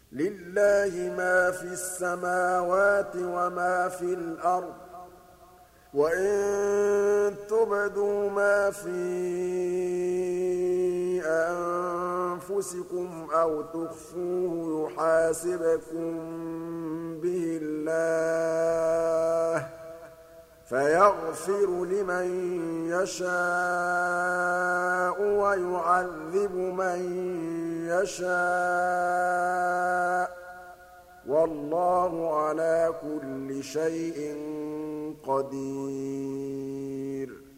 لِلَّهِ مَا فِي السَّمَاوَاتِ وَمَا فِي الْأَرْضِ ۚ وَإِن تُبْدُوا مَا فِي أَنفُسِكُمْ أَوْ تُخْفُوهُ يُحَاسِبْكُم بِهِ اللَّهُ ۖ فَيَغْفِرُ لِمَن يَشَاءُ وَيُعَذِّبُ مَن يَشَاءُ ۗ وَاللَّهُ عَلَىٰ كُلِّ شَيْءٍ قَدِيرٌ